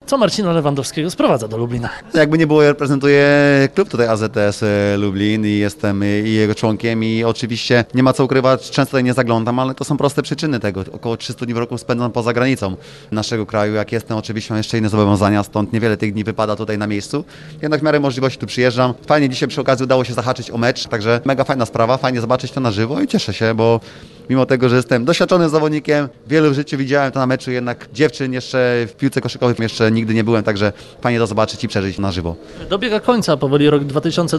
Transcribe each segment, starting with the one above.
Co Marcina Lewandowskiego sprowadza do Lublina? Jakby nie było, ja reprezentuję klub tutaj AZS Lublin i jestem i jego członkiem i oczywiście nie ma co ukrywać, często tutaj nie zaglądam, ale to są proste przyczyny tego. Około 300 dni w roku spędzam poza granicą naszego kraju. Jak jestem, oczywiście mam jeszcze inne zobowiązania, stąd niewiele tych dni wypada tutaj na miejscu. Jednak w miarę możliwości tu przyjeżdżam. Fajnie dzisiaj przy okazji udało się zahaczyć o mecz, także mega fajna sprawa, fajnie zobaczyć to na żywo i cieszę się, bo mimo tego, że jestem doświadczonym zawodnikiem, wielu w życiu widziałem to na meczu, jednak dziewczyn jeszcze w piłce koszykowej jeszcze nigdy nie byłem, także fajnie to zobaczyć i przeżyć na żywo. Dobiega końca powoli rok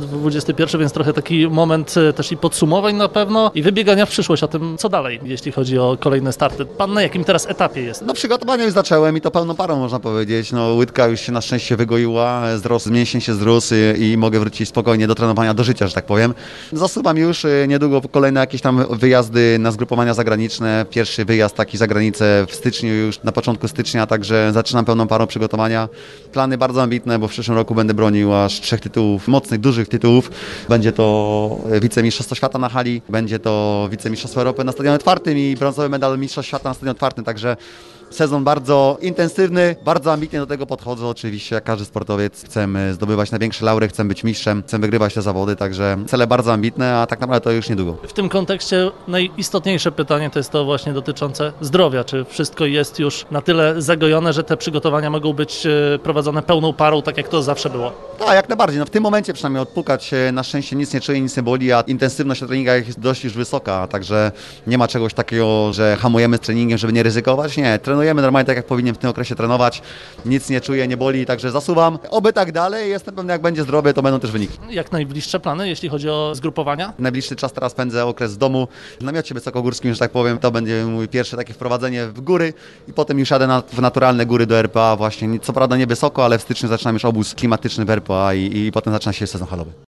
2021, więc trochę taki moment też i podsumowań na pewno i wybiegania w przyszłość o tym, co dalej, jeśli chodzi o kolejne starty. Pan na jakim teraz etapie jest? No przygotowania już zacząłem i to pełną parą można powiedzieć. No łydka już się na szczęście wygoiła, mięsień się zrósł i mogę wrócić spokojnie do trenowania, do życia, że tak powiem. Zasuwam już niedługo kolejne jakieś tam wyjazdy na zgrupowania zagraniczne. Pierwszy wyjazd taki za granicę w styczniu już, na początku stycznia, także zaczynam pełną parą przygotowania. Plany bardzo ambitne, bo w przyszłym roku będę bronił aż 3 tytułów, mocnych, dużych tytułów. Będzie to wicemistrzostwo świata na hali, będzie to wicemistrzostwo Europy na stadionie otwartym i brązowy medal mistrzostw świata na stadionie otwartym, także sezon bardzo intensywny, bardzo ambitnie do tego podchodzę. Oczywiście jak każdy sportowiec chcemy zdobywać największe laury, chcemy być mistrzem, chcemy wygrywać te zawody, także cele bardzo ambitne, a tak naprawdę to już niedługo. W tym kontekście najistotniejsze pytanie to jest to właśnie dotyczące zdrowia. Czy wszystko jest już na tyle zagojone, że te przygotowania mogą być prowadzone pełną parą, tak jak to zawsze było? Tak, jak najbardziej. No w tym momencie przynajmniej odpukać na szczęście nic nie czuję, nic nie boli, a intensywność na treningach jest dość już wysoka, także nie ma czegoś takiego, że hamujemy z treningiem, żeby nie ryzykować. Nie, trenujemy normalnie tak, jak powinien w tym okresie trenować. Nic nie czuję, nie boli, także zasuwam. Oby tak dalej. Jestem pewny, jak będzie zdrowie, to będą też wyniki. Jak najbliższe plany, jeśli chodzi o zgrupowania? Najbliższy czas teraz spędzę okres w domu w namiocie wysokogórskim, że tak powiem. To będzie mój pierwsze takie wprowadzenie w góry i potem już jadę w naturalne góry do RPA właśnie. Co prawda nie wysoko, ale w styczniu zaczynam już obóz klimatyczny w RPA i potem zaczyna się sezon halowy.